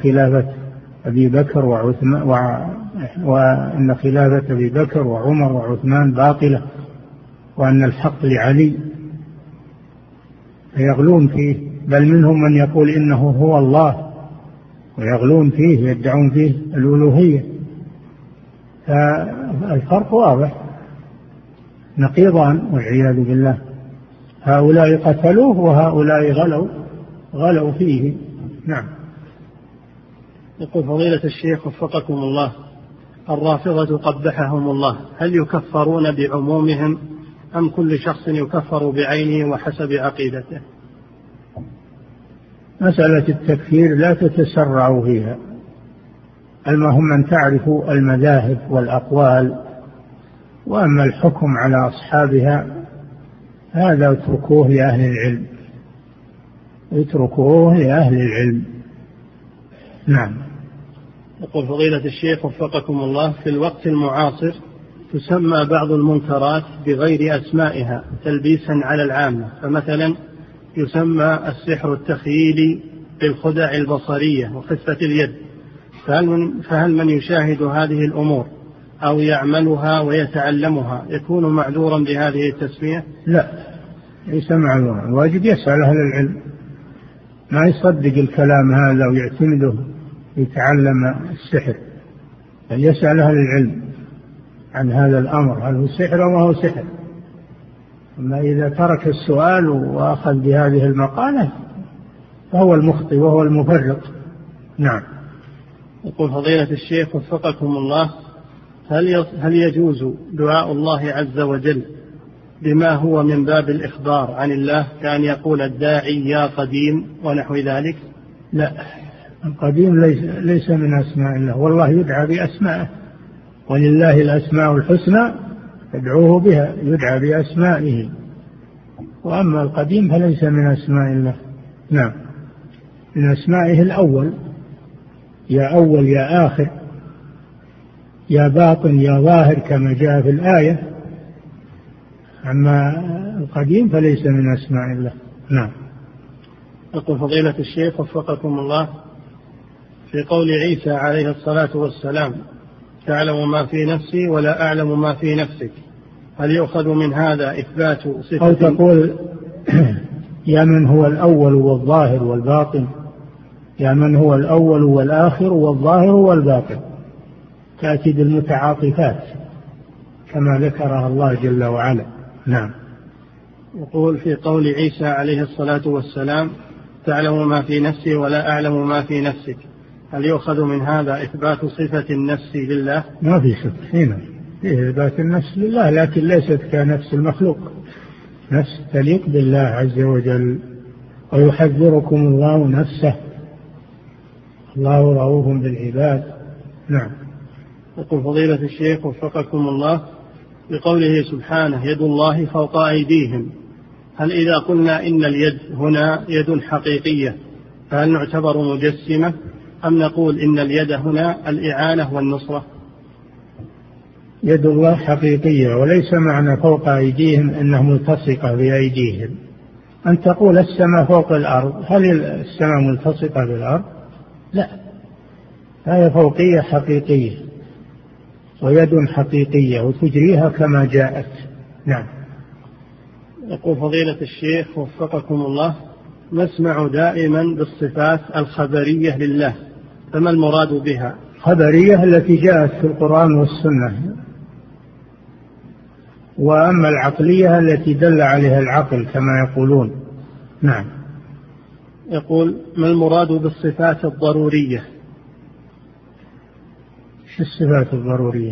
خلافة أبي بكر وعثمان وأن خلافة أبي بكر وعمر وعثمان باطلة، وأن الحق لعلي، فيغلون فيه، بل منهم من يقول إنه هو الله ويغلون فيه، يدعون فيه الألوهية. فالفرق واضح، نقيضان والعياذ بالله، هؤلاء قتلوه وهؤلاء غلوا فيه. نعم. يقول فضيلة الشيخ وفقكم الله، الرافضة قبحهم الله، هل يكفرون بعمومهم أم كل شخص يكفر بعينه وحسب عقيدته؟ مسألة التكفير لا تتسرعوا فيها، المهم أن تعرفوا المذاهب والأقوال، وأما الحكم على أصحابها هذا اتركوه لأهل العلم، اتركوه لأهل العلم. نعم. يقول فضيلة الشيخ وفقكم الله، في الوقت المعاصر تسمى بعض المنكرات بغير أسمائها تلبيسا على العامة، فمثلا يسمى السحر التخييلي بالخدع البصرية وخفة اليد، فهل من يشاهد هذه الأمور أو يعملها ويتعلمها يكون معذورا بهذه التسمية؟ لا، ليس معذورا، واجب يسأل أهل العلم، ما يصدق الكلام هذا ويعتمده يتعلم السحر، بل يسأل أهل العلم عن هذا الأمر، هل هو سحر أو ما هو سحر. أما إذا ترك السؤال وأخذ بهذه المقالة فهو المخطئ وهو المفرط. نعم. يقول فضيلة الشيخ وفقكم الله، هل يجوز دعاء الله عز وجل بما هو من باب الإخبار عن الله، كأن يقول الداعي يا قديم ونحو ذلك؟ لا، القديم ليس من أسماء الله، والله يدعى بأسمائه، ولله الأسماء الحسنى فادعوه بها، يدعى بأسمائه، وأما القديم فليس من أسماء الله. نعم. من أسمائه الأول، يا أول يا آخر يا باطن يا ظاهر كما جاء في الآية، أما القديم فليس من أسماء الله. نعم. يقول فضيلة الشيخ وفقكم الله، في قول عيسى عليه الصلاة والسلام تعلم ما في نفسي ولا أعلم ما في نفسك، هل يؤخذ من هذا إثبات صفة؟ أو تقول يا من هو الأول والظاهر والباطن، يا من هو الأول والآخر والظاهر والباطن، تأتي بالمتعاطفات كما ذكرها الله جل وعلا. نعم. يقول في قول عيسى عليه الصلاة والسلام تعلم ما في نفسي ولا أعلم ما في نفسك، هل يؤخذ من هذا إثبات صفة النفس لله؟ ما في شك، هنا فيه إثبات النفس لله، لكن ليست كنفس المخلوق، نفس تليق بالله عز وجل، ويحذركم الله نفسه، الله رؤوف بالعباد. نعم. يقول فضيلة الشيخ وفقكم الله، بقوله سبحانه يد الله فوق أيديهم، هل إذا قلنا إن اليد هنا يد حقيقية فهل نعتبر مجسمة، أم نقول إن اليد هنا الإعانة والنصرة؟ يد الله حقيقية، وليس معنى فوق أيديهم أنها ملتصقة بأيديهم. أن تقول السماء فوق الأرض، هل السماء ملتصقة بالأرض؟ لا، هي فوقية حقيقية ويد حقيقية وتجريها كما جاءت. نعم. يقول فضيلة الشيخ وفقكم الله، نسمع دائما بالصفات الخبرية لله، فما المراد بها؟ خبرية التي جاءت في القرآن والسنة، وأما العقلية التي دل عليها العقل كما يقولون. نعم. يقول ما المراد بالصفات الضرورية؟ شو الصفات الضرورية؟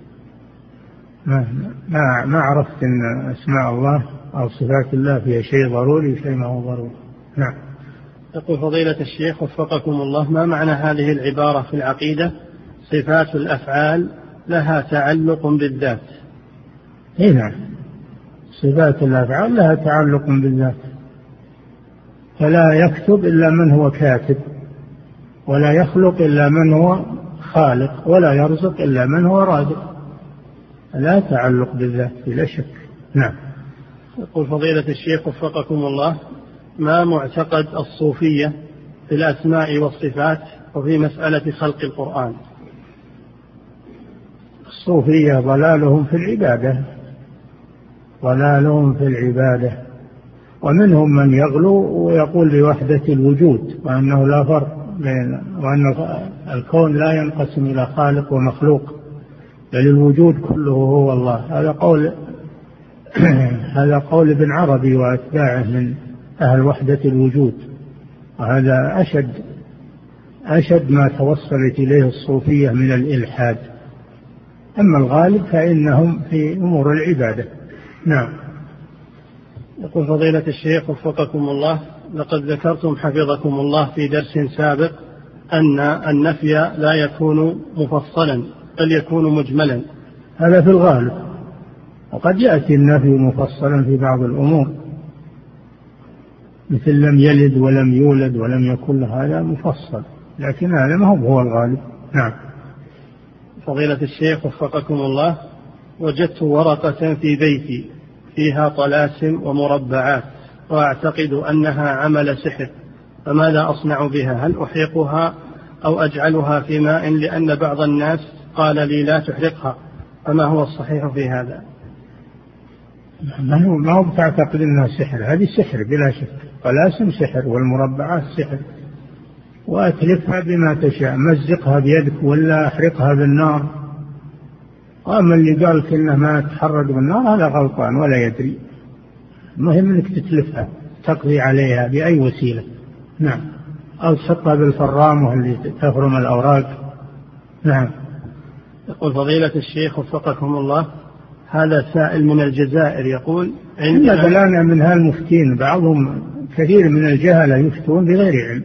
ما عرفت أن أسماء الله أو صفات الله فيها شيء ضروري شيء ما هو ضروري. نعم. يقول فضيلة الشيخ وفقكم الله، ما معنى هذه العبارة في العقيدة صفات الأفعال لها تعلق بالذات؟ نعم، صفات الأفعال لها تعلق بالذات، فلا يكتب إلا من هو كاتب، ولا يخلق إلا من هو خالق، ولا يرزق إلا من هو رازق، لا تعلق بالذات بلا شك. نعم. يقول فضيلة الشيخ وفقكم الله، ما معتقد الصوفية في الأسماء والصفات وفي مسألة خلق القرآن. الصوفية ضلالهم في العبادة ومنهم من يغلو ويقول بوحدة الوجود وأنه لا فرق وأن الكون لا ينقسم إلى خالق ومخلوق بل الوجود كله هو الله. هذا قول ابن عربي وأتباعه من أهل وحدة الوجود، وهذا أشد ما توصلت إليه الصوفية من الإلحاد. أما الغالب فإنهم في أمور العبادة. نعم. يقول فضيلة الشيخ وفقكم الله: لقد ذكرتم حفظكم الله في درس سابق أن النفي لا يكون مفصلا بل يكون مجملا. هذا في الغالب، وقد يأتي النفي مفصلا في بعض الأمور، مثل لم يلد ولم يولد ولم يكن له، هذا مفصل، لكن هذا ما هو الغالب. نعم. فضيلة الشيخ وفقكم الله: وجدت ورقة في بيتي فيها طلاسم ومربعات وأعتقد أنها عمل سحر، فماذا أصنع بها؟ هل أحرقها أو أجعلها في ماء؟ لأن بعض الناس قال لي لا تحرقها، فما هو الصحيح في هذا؟ ما هو تعتقد أنها سحر، هذه سحر بلا شك، طلاسم سحر والمربعات سحر، وأتلفها بما تشاء، مزقها بيدك ولا أحرقها بالنار. وأما اللي قال إنها ما تحرق بالنار هذا غلطان ولا يدري. المهم أنك تتلفها، تقضي عليها بأي وسيلة. نعم. أو تحطها بالفرام واللي تفرم الأوراق. نعم. يقول فضيلة الشيخ وفقكم الله: هذا سائل من الجزائر يقول: عندنا بلانا من هالمفتين بعضهم كثير من الجهلة يفتون بغير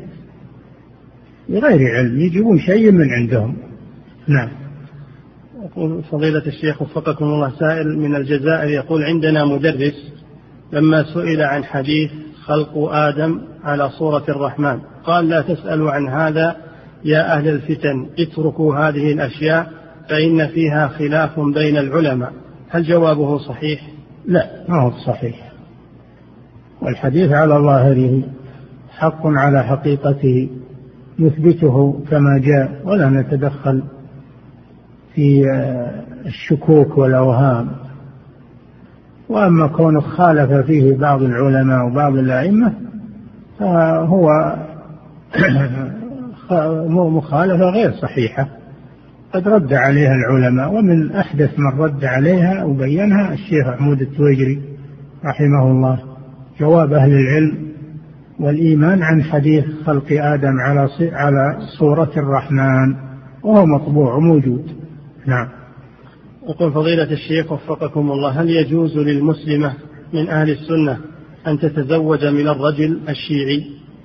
علم، يجيبون شيء من عندهم. نعم. يقول فضيلة الشيخ وفقكم الله: سائل من الجزائر يقول: عندنا مدرس لما سئل عن حديث خلق آدم على صورة الرحمن قال: لا تسألوا عن هذا يا أهل الفتن، اتركوا هذه الأشياء فإن فيها خلاف بين العلماء. هل جوابه صحيح؟ لا، ما هو صحيح، والحديث على ظاهره حق على حقيقته نثبته كما جاء ولا نتدخل في الشكوك والأوهام. وأما كونه خالف فيه بعض العلماء وبعض الأئمة فهو مخالفة غير صحيحة، قد رد عليها العلماء، ومن أحدث من رد عليها وبينها الشيخ عمود التويجري رحمه الله، جواب أهل العلم والإيمان عن حديث خلق آدم على صورة الرحمن، وهو مطبوع وموجود. نعم. يقول فضيلة الشيخ وفقكم الله: هل يجوز للمسلمة من أهل السنة أن تتزوج من الرجل الشيعي؟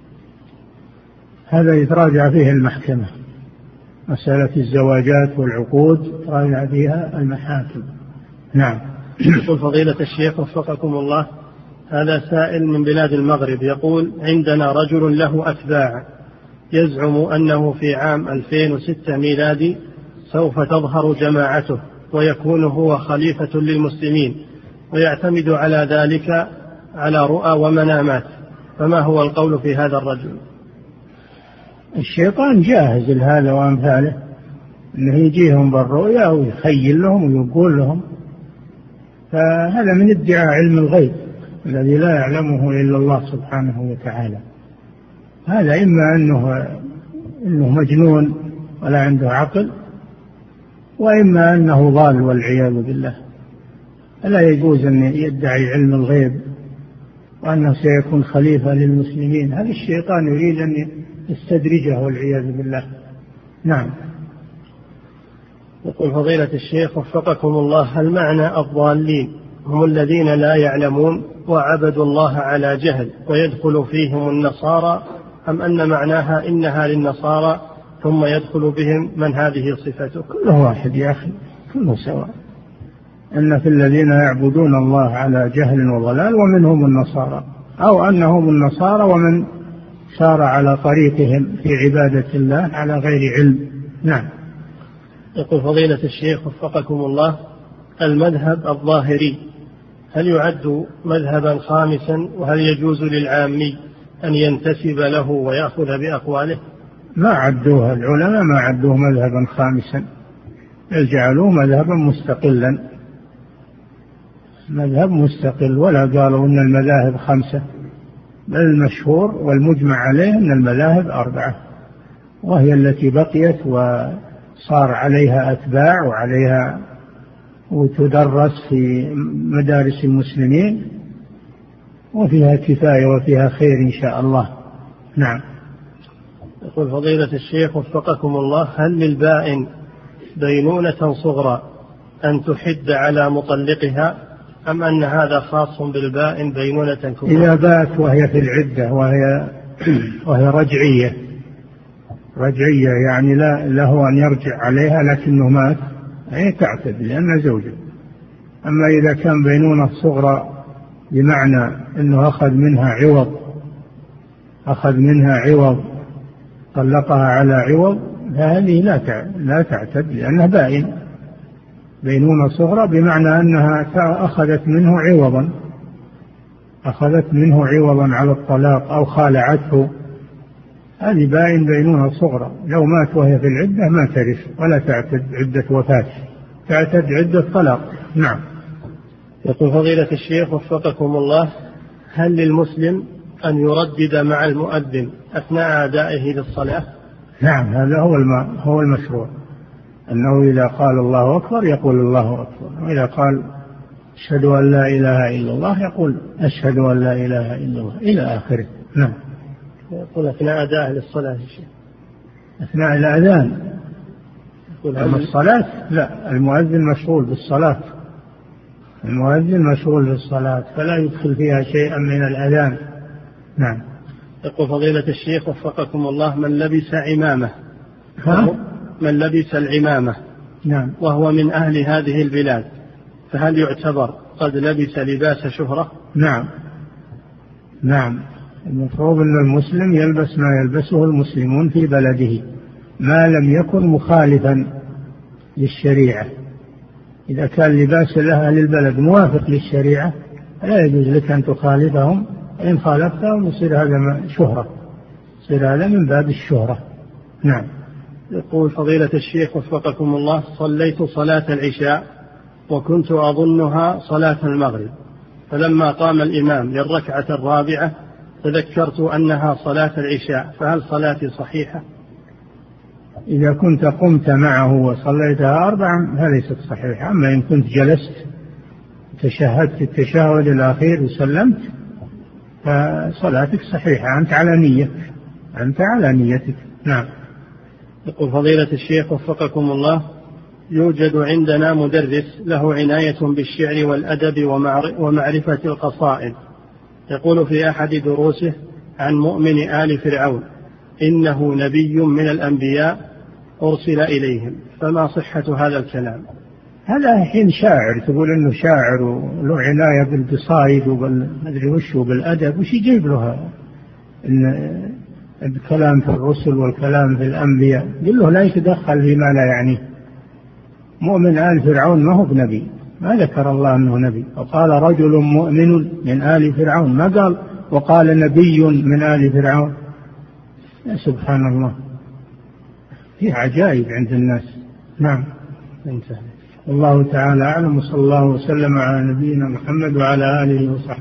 هذا يتراجع فيه المحكمة، مسألة الزواجات والعقود تراجع فيها المحاكم. نعم. يقول فضيلة الشيخ وفقكم الله: هذا سائل من بلاد المغرب يقول: عندنا رجل له أتباع يزعم أنه في عام 2006 ميلادي سوف تظهر جماعته ويكون هو خليفة للمسلمين، ويعتمد على ذلك على رؤى ومنامات، فما هو القول في هذا الرجل؟ الشيطان جاهز لهذا وأمثاله، أنه يجيهم بالرؤيا ويخيل لهم ويقول لهم، فهذا من ادعاء علم الغيب الذي لا يعلمه إلا الله سبحانه وتعالى. هذا إما أنه مجنون ولا عنده عقل، وإما أنه ضال والعياذ بالله. فلا يجوز أن يدعي علم الغيب وأنه سيكون خليفة للمسلمين، هذا الشيطان يريد أن يستدرجه والعياذ بالله. نعم. يقول فضيلة الشيخ وفقكم الله: هل معنى الضالين هم الذين لا يعلمون وعبدوا الله على جهل ويدخل فيهم النصارى، أم أن معناها إنها للنصارى ثم يدخل بهم من هذه صفته؟ كله واحد يا أخي، كله سواء، أن في الذين يعبدون الله على جهل وضلال ومنهم النصارى، أو أنهم النصارى ومن سار على طريقهم في عبادة الله على غير علم. نعم. يقول فضيلة الشيخ وفقكم الله: المذهب الظاهري هل يعد مذهبا خامسا؟ وهل يجوز للعامي أن ينتسب له ويأخذ بأقواله؟ ما عدوها العلماء، ما عدوه مذهبا خامسا، بل جعلوه مذهبا مستقلا، مذهب مستقل، ولا قالوا أن المذاهب 5، بل المشهور والمجمع عليه أن المذاهب 4، وهي التي بقيت وصار عليها أتباع وعليها وتدرس في مدارس المسلمين، وفيها كفاية وفيها خير إن شاء الله. نعم. يقول فضيلة الشيخ وفقكم الله: هل للبائن بينونة صغرى أن تحد على مطلقها، أم أن هذا خاص بالبائن بينونة كبرى؟ إذا بات وهي في العدة وهي رجعية يعني لا له أن يرجع عليها لكنه مات، هي تعتد لأنه زوجه. أما إذا كان بينونة صغرى بمعنى أنه أخذ منها عوض طلقها على عوض، فهذه لا تعتد لأنها بائن. بينونة صغرى بمعنى أنها أخذت منه عوضا على الطلاق أو خالعته، هذه بينونة صغرى. لو مات وهي في العدة ما ترث ولا تعتد عدة وفاة، تعتد عدة طلاق. نعم. يقول فضيلة الشيخ وفقكم الله: هل للمسلم أن يردد مع المؤذن أثناء أدائه للصلاة؟ نعم، هذا هو المشروع، أنه إذا قال الله أكبر يقول الله أكبر، وإذا قال أشهد أن لا إله إلا الله يقول أشهد أن لا إله إلا الله إلى آخره. نعم. يقول أثناء أدائه للصلاة أثناء الأذان. أما الصلاة لا، المؤذن مشغول بالصلاة، فلا يدخل فيها شيئا من الأذان. نعم. يقول فضيلة الشيخ وفقكم الله: من لبس العمامة نعم. وهو من أهل هذه البلاد، فهل يعتبر قد لبس لباس شهرة؟ نعم. المفروض أن المسلم يلبس ما يلبسه المسلمون في بلده، ما لم يكن مخالفا للشريعة. إذا كان لباس أهل البلد موافق للشريعة لا يجوز لك أن تخالفهم، إن خالفتهم يصير هذا شهرة، يصير هذا من باب الشهرة. نعم. يقول فضيلة الشيخ وفقكم الله: صليت صلاة العشاء وكنت أظنها صلاة المغرب، فلما قام الإمام للركعة الرابعة تذكرت أنها صلاة العشاء، فهل صلاتي صحيحة؟ إذا كنت قمت معه وصليتها 4 فليست صحيحة. أما إن كنت جلست تشهدت التشهد الأخير وسلمت فصلاتك صحيحة، أنت على نيتك. نعم. يقول فضيلة الشيخ وفقكم الله: يوجد عندنا مدرس له عناية بالشعر والأدب ومعرفة القصائد، يقول في أحد دروسه عن مؤمن آل فرعون إنه نبي من الأنبياء أرسل إليهم، فما صحة هذا الكلام؟ هذا حين شاعر، تقول إنه شاعر وله عناية بالقصائد وبالمدري وش وبالأدب، وش يجيب له إن الكلام في الرسل والكلام في الأنبياء؟ قل له لا يتدخل فيما لا يعنيه. مؤمن آل فرعون ما هو بنبي، ما ذكر الله أنه نبي، وقال رجل مؤمن من آل فرعون، ما قال وقال نبي من آل فرعون. سبحان الله، في عجائب عند الناس. نعم. الله تعالى أعلم، وصلى الله وسلم على نبينا محمد وعلى آله وصحبه.